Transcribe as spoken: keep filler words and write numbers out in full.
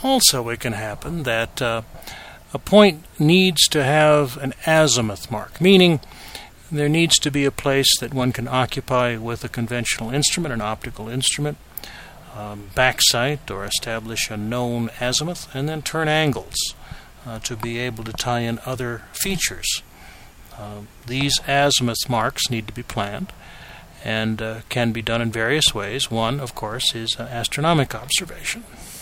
also it can happen that uh, a point needs to have an azimuth mark, meaning there needs to be a place that one can occupy with a conventional instrument, an optical instrument, um, back sight, or establish a known azimuth, and then turn angles uh, to be able to tie in other features. Uh, these azimuth marks need to be planned and uh, can be done in various ways. One, of course, is uh, astronomic observation.